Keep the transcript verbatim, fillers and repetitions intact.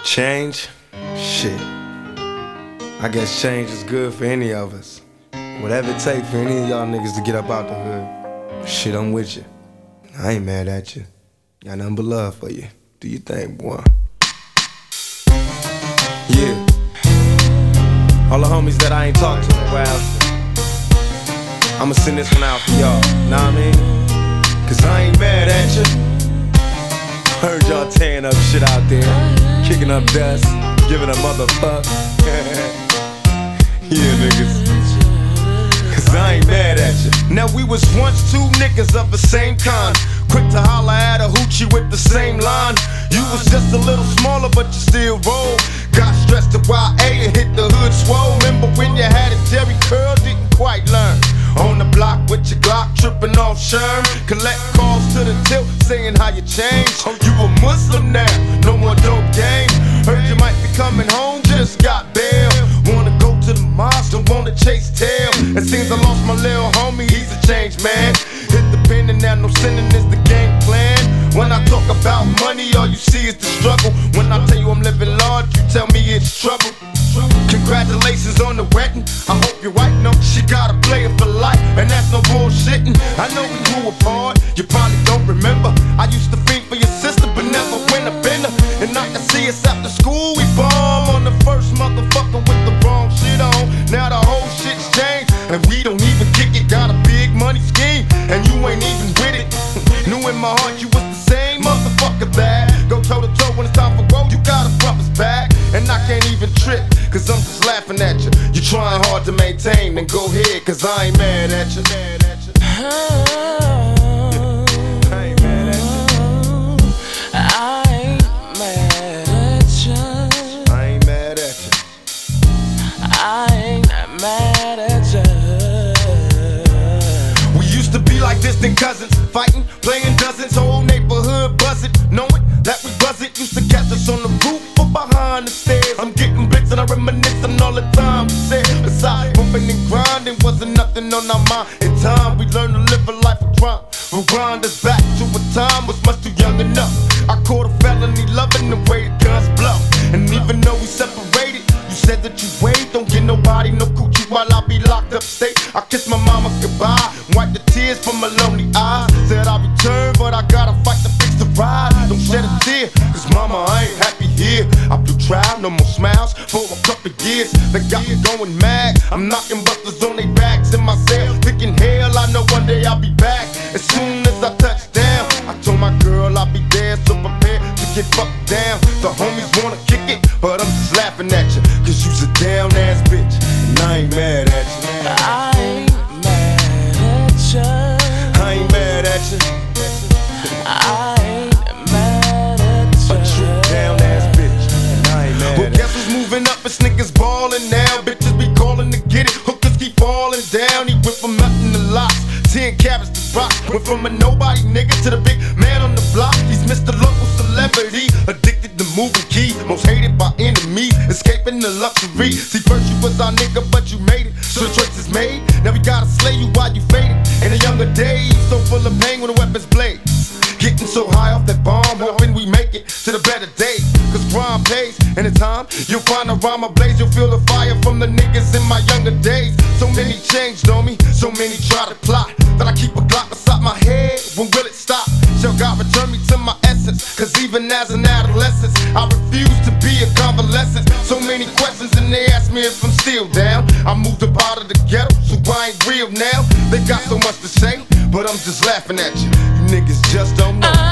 Change? Shit. I guess change is good for any of us. Whatever it takes for any of y'all niggas to get up out the hood. Shit, I'm with you. I ain't mad at you. Got nothing but love for you. Do your thing, boy. Yeah. All the homies that I ain't talked to in a while, I'ma send this one out for y'all. Know what I mean? Cause I ain't mad at you. Heard y'all tearing up shit out there, kicking up dust, giving a motherfuck. Yeah, niggas. Cause I ain't mad at you. Now we was once two niggas of the same kind, quick to holler at a hoochie with the same line. You was just a little smaller, but you still roll. Got stressed to Y A and hit the hood swole. Remember when you had a Jerry curl, didn't quite learn. On the block with your Glock, tripping off Sherm. Collect calls to the tilt, saying how you changed. Oh, you a Muslim now, no more dope game. Heard you might be coming home, just got bail. Wanna go to the mosque, don't wanna chase tail. It seems I lost my little homie, he's a changed man. Hit the pen and now no sinning is the game plan. When I talk about money, all you see is the struggle. When I tell you I'm living large, you tell me it's trouble. Congratulations on the wedding, I hope your wife knows she got a player for life, and that's no bullshitting. I know we grew apart, you probably don't remember. I used to fiend for your sister, but never win a bender. And I can see us after school, we bomb on the first motherfucker with the wrong shit on. Now the whole shit's changed, and we don't even kick it. Got a big money scheme, and you ain't even with it. Knew in my heart you was the same motherfucker bad. Go toe to toe when it's time for growth, you got a brother's back. And I can't even trip, cause I'm just laughing at you. You trying hard to maintain, then go ahead, cause I ain't mad at you. Mad at you. I ain't mad at you. I ain't mad at you. I ain't mad at you. I ain't mad at you. We used to be like distant cousins, fighting, playing dozens, whole neighborhood buzzing, knowing that we buzz it. Used to catch us on the roof or behind the stairs. I'm getting bits and I reminiscing all the time we said. Besides bumping and grinding, wasn't nothing on our mind. In time we learned to live a life of crime. Rewind us back to a time was much too young enough. I caught a felony loving the way the guns blow. And even though we separated, you said that you wait, don't get nobody no coochie while I be locked up state. I kiss my mama goodbye, wipe the tears from my lonely eyes. Said I'll return, but I gotta fight to fix the ride. Don't shed a tear, cause mama, I ain't happy here. I blew trial, no more smiles for a couple years. They got me going mad, I'm knocking busters on their backs in my cell, thinking hell, I know one day I'll be back. As soon as I touch down, I told my girl I'll be there, so prepared to get fucked down. The homies wanna kick it, but I'm just laughing at you, cause you's a down ass bitch, and I ain't mad at you. I ain't mad at you. I ain't mad at you. I ain't mad at you. A true down ass bitch, and I ain't mad. Well, guess who's moving up? It's niggas ballin' now. Bitches be callin' to get it. Hookers keep falling down. He went from nothing to lots, ten carats to rock. Went from a nobody nigga to the big man on the block. He's Mister Local Celebrity, addicted to moving keys, most hated by enemies, escaping the luxury. See, first you was our nigga, but you made it, so the choice is made. Now we gotta slay you while you faded. In the younger days, so full of pain when the weapons blaze. Getting so high off that bomb, hoping we make it to the better days. Cause crime pays, and in time, you'll find a rhyme ablaze. You'll feel the fire from the niggas in my younger days. So many changed on me, so many try to plot, that I keep a Glock beside my head. When will it stop? Shall God return me to my essence? Cause even as an adolescent, I refuse to be a convalescent. So many questions and they ask me if I'm still down. I moved up out of the ghetto, so I ain't real now. They got so much to say, but I'm just laughing at you. You niggas just don't know.